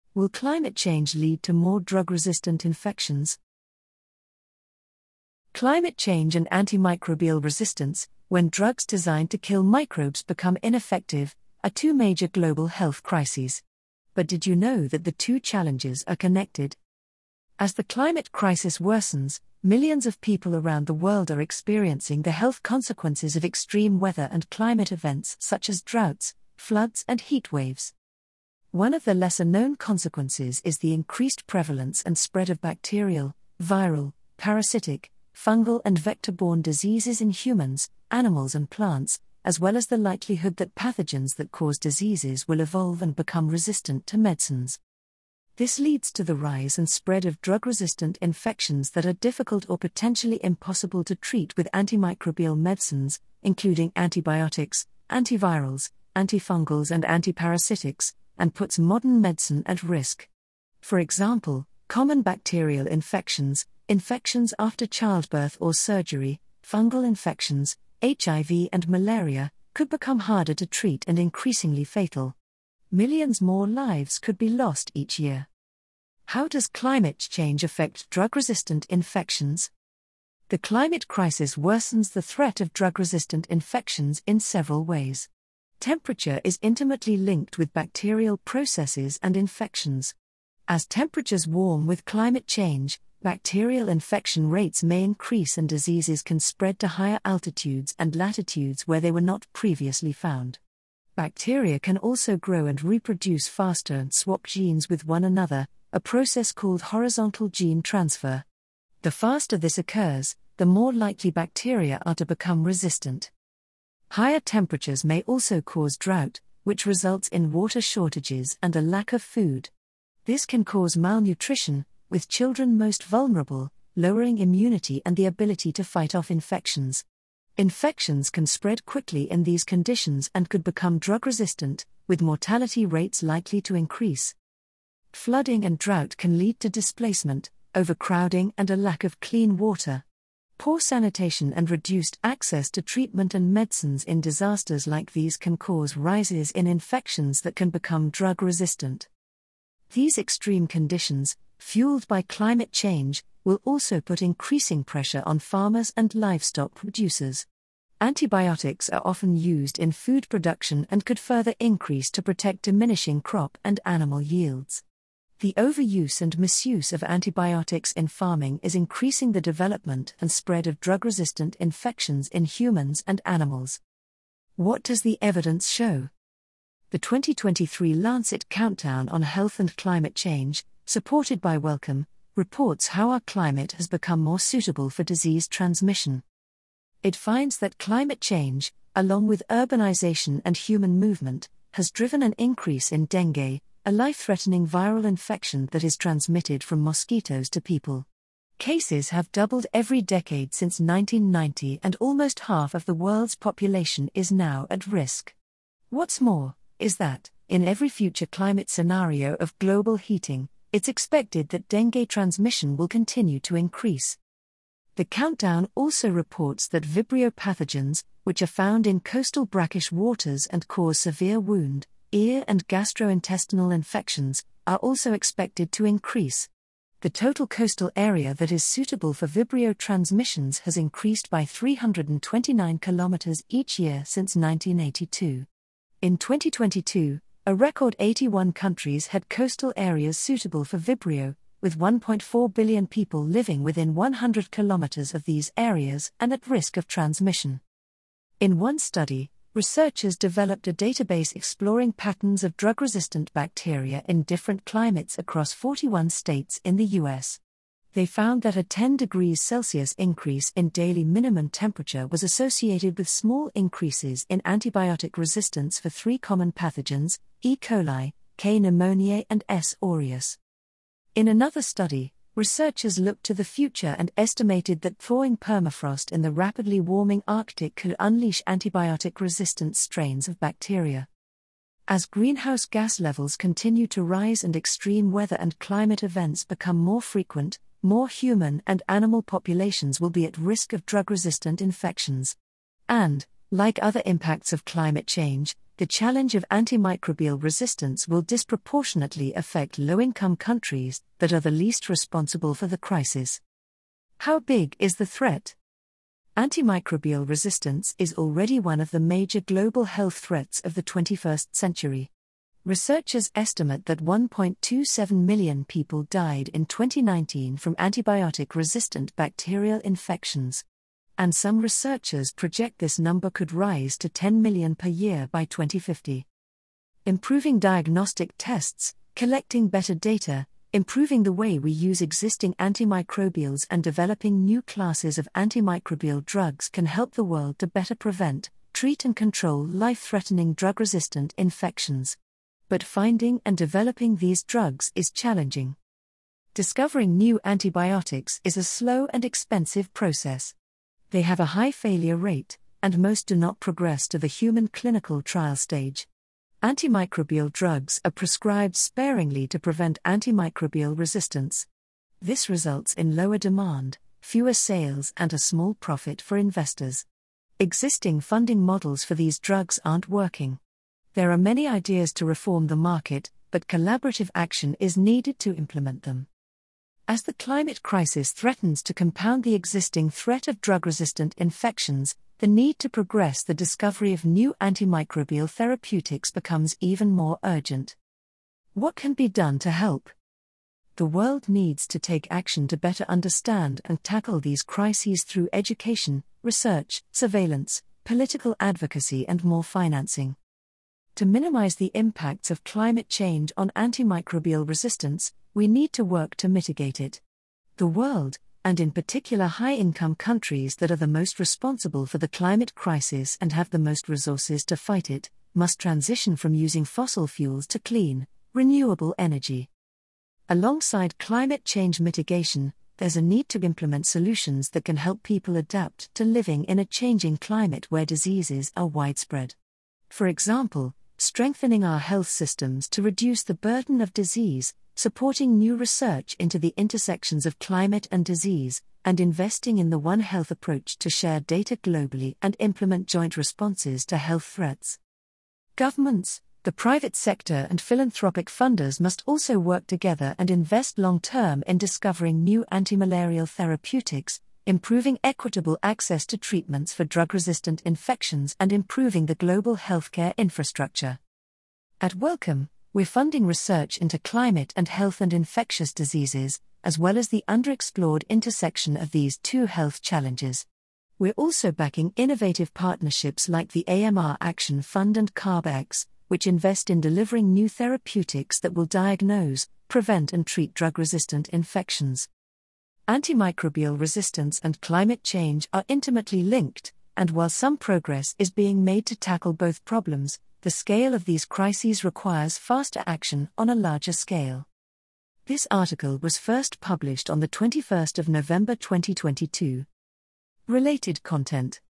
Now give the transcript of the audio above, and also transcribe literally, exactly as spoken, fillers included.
Will climate change lead to more drug-resistant infections? Climate change and antimicrobial resistance, when drugs designed to kill microbes become ineffective, are two major global health crises. But did you know that the two challenges are connected? As the climate crisis worsens, millions of people around the world are experiencing the health consequences of extreme weather and climate events such as droughts, floods, and heat waves. One of the lesser-known consequences is the increased prevalence and spread of bacterial, viral, parasitic, fungal and vector-borne diseases in humans, animals and plants, as well as the likelihood that pathogens that cause diseases will evolve and become resistant to medicines. This leads to the rise and spread of drug-resistant infections that are difficult or potentially impossible to treat with antimicrobial medicines, including antibiotics, antivirals, antifungals and antiparasitics, and puts modern medicine at risk. For example, common bacterial infections, infections after childbirth or surgery, fungal infections, H I V and malaria, could become harder to treat and increasingly fatal. Millions more lives could be lost each year. How does climate change affect drug-resistant infections? The climate crisis worsens the threat of drug-resistant infections in several ways. Temperature is intimately linked with bacterial processes and infections. As temperatures warm with climate change, bacterial infection rates may increase and diseases can spread to higher altitudes and latitudes where they were not previously found. Bacteria can also grow and reproduce faster and swap genes with one another, a process called horizontal gene transfer. The faster this occurs, the more likely bacteria are to become resistant. Higher temperatures may also cause drought, which results in water shortages and a lack of food. This can cause malnutrition, with children most vulnerable, lowering immunity and the ability to fight off infections. Infections can spread quickly in these conditions and could become drug-resistant, with mortality rates likely to increase. Flooding and drought can lead to displacement, overcrowding and a lack of clean water. Poor sanitation and reduced access to treatment and medicines in disasters like these can cause rises in infections that can become drug-resistant. These extreme conditions, fueled by climate change, will also put increasing pressure on farmers and livestock producers. Antibiotics are often used in food production and could further increase to protect diminishing crop and animal yields. The overuse and misuse of antibiotics in farming is increasing the development and spread of drug-resistant infections in humans and animals. What does the evidence show? The twenty twenty-three Lancet Countdown on Health and Climate Change, supported by Wellcome, reports how our climate has become more suitable for disease transmission. It finds that climate change, along with urbanization and human movement, has driven an increase in dengue, a life-threatening viral infection that is transmitted from mosquitoes to people. Cases have doubled every decade since nineteen ninety and almost half of the world's population is now at risk. What's more, is that, in every future climate scenario of global heating, it's expected that dengue transmission will continue to increase. The countdown also reports that Vibrio pathogens, which are found in coastal brackish waters and cause severe wound, ear and gastrointestinal infections, are also expected to increase. The total coastal area that is suitable for Vibrio transmissions has increased by three hundred twenty-nine kilometers each year since nineteen eighty-two. In twenty twenty-two, a record eighty-one countries had coastal areas suitable for Vibrio, with one point four billion people living within one hundred kilometers of these areas and at risk of transmission. In one study, researchers developed a database exploring patterns of drug-resistant bacteria in different climates across forty-one states in the U S. They found that a ten degrees Celsius increase in daily minimum temperature was associated with small increases in antibiotic resistance for three common pathogens, E. coli, K. pneumoniae and S. aureus. In another study, researchers looked to the future and estimated that thawing permafrost in the rapidly warming Arctic could unleash antibiotic-resistant strains of bacteria. As greenhouse gas levels continue to rise and extreme weather and climate events become more frequent, more human and animal populations will be at risk of drug-resistant infections. And, like other impacts of climate change, the challenge of antimicrobial resistance will disproportionately affect low-income countries that are the least responsible for the crisis. How big is the threat? Antimicrobial resistance is already one of the major global health threats of the twenty-first century. Researchers estimate that one point two seven million people died in twenty nineteen from antibiotic-resistant bacterial infections. And some researchers project this number could rise to ten million per year by twenty fifty. Improving diagnostic tests, collecting better data, improving the way we use existing antimicrobials and developing new classes of antimicrobial drugs can help the world to better prevent, treat and control life-threatening drug-resistant infections. But finding and developing these drugs is challenging. Discovering new antibiotics is a slow and expensive process. They have a high failure rate, and most do not progress to the human clinical trial stage. Antimicrobial drugs are prescribed sparingly to prevent antimicrobial resistance. This results in lower demand, fewer sales, and a small profit for investors. Existing funding models for these drugs aren't working. There are many ideas to reform the market, but collaborative action is needed to implement them. As the climate crisis threatens to compound the existing threat of drug-resistant infections, the need to progress the discovery of new antimicrobial therapeutics becomes even more urgent. What can be done to help? The world needs to take action to better understand and tackle these crises through education, research, surveillance, political advocacy, and more financing. To minimize the impacts of climate change on antimicrobial resistance, we need to work to mitigate it. The world, and in particular high-income countries that are the most responsible for the climate crisis and have the most resources to fight it, must transition from using fossil fuels to clean, renewable energy. Alongside climate change mitigation, there's a need to implement solutions that can help people adapt to living in a changing climate where diseases are widespread. For example, strengthening our health systems to reduce the burden of disease, supporting new research into the intersections of climate and disease, and investing in the One Health approach to share data globally and implement joint responses to health threats. Governments, the private sector, and philanthropic funders must also work together and invest long-term in discovering new antimalarial therapeutics, improving equitable access to treatments for drug-resistant infections, and improving the global healthcare infrastructure. At Wellcome, we're funding research into climate and health and infectious diseases, as well as the underexplored intersection of these two health challenges. We're also backing innovative partnerships like the A M R Action Fund and CarbX, which invest in delivering new therapeutics that will diagnose, prevent, and treat drug-resistant infections. Antimicrobial resistance and climate change are intimately linked, and while some progress is being made to tackle both problems, the scale of these crises requires faster action on a larger scale. This article was first published on the twenty-first of November twenty twenty-two. Related content.